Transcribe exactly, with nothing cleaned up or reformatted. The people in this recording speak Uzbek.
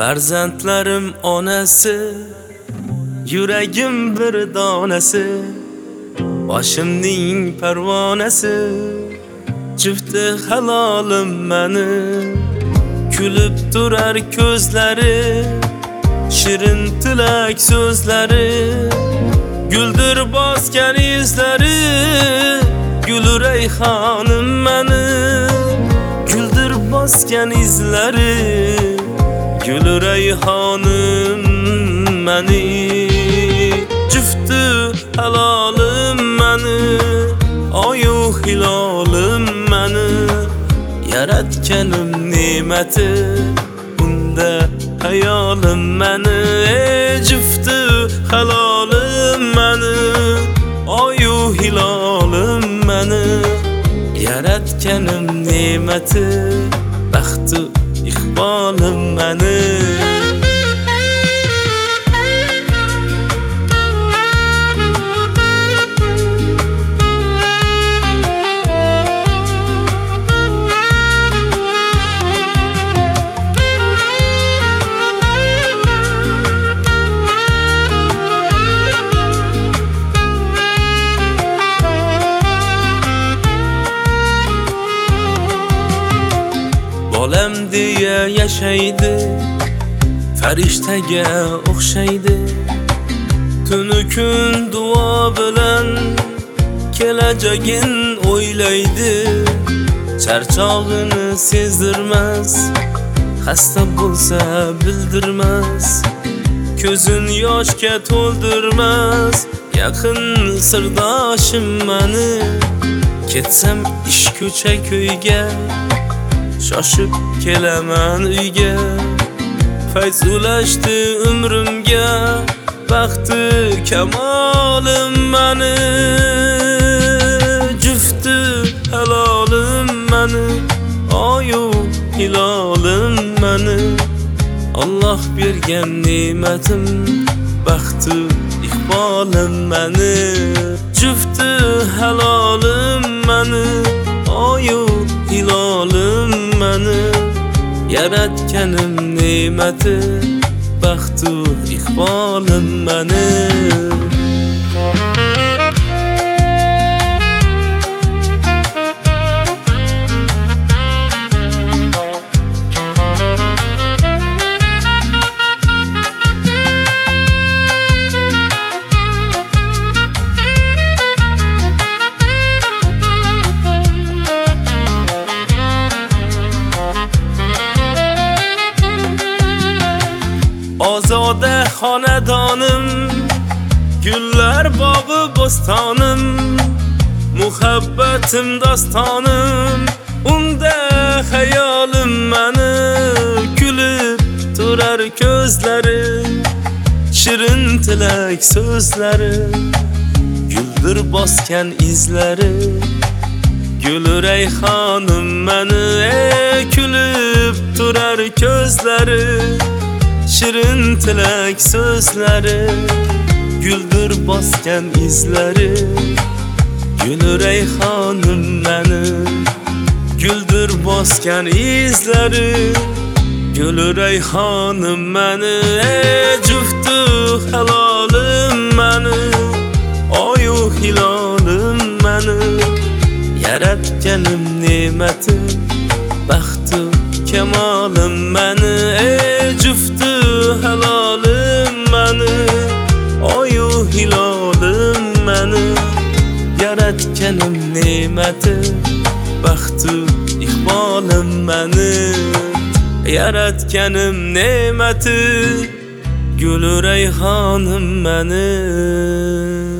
Farzandlarim onasi, yuragim bir donasi, boshimning parvonasi, jufti halolim meni. Kulib turar ko'zlari, shirin tilak so'zlari, guldir bosgan izlari, gul rayhonim meni. Guldir bosgan izlari, gul rayhonim meni. Jufti halolim meni, oyu hilolim meni. Yaratganim ne'mati, unda hayolim meni. Jufti halolim meni, oyu hilolim meni. Yaratganim ne'mati, baxtu iqbolim meni. Bolam deya yashaydi, farishtaga o'xshaydi. Tunu kun duo bilan kelajagin o'ylaydi. Charchog'ini sezdirmas, xasta bo'lsa bildirmas. Ko'zin yoshga to'ldirmas, yaqin sirdoshim meni. Ketsam ish ko'cha ko'yga, shoshib kelaman uyga. Fayz ulashdi umrimga, baxti kamolim meni. Jufti halolim meni, oyu hilolim meni. Alloh bergan ne'matim, baxti iqbolim meni. Jufti halolim meni, oyu hilolim meni. Yaratganim ne'mati, baxtu iqbolim meni. Ozoda xonadonim, gullar bog'i bo'stonim. Muhabbatim dostonim, unda hayolim meni. Kulib turar ko'zlari, shirin tilak so'zlari, guldir bosgan izlari, gul rayhonim meni. Kulib turar ko'zlari, shirin tilak so'zlari, guldir bosgan izlari, gul rayhonim meni. Guldir bosgan izlari, gul rayhonim meni. Jufti halolim meni, oyu hilolim meni. Yaratganim ne'mati, baxtu kamolim meni. Jufti halolim meni, oyu hilolim meni. Yaratganim ne'mati, baxtu iqbolim meni. Yaratganim ne'mati, gul rayhonim meni.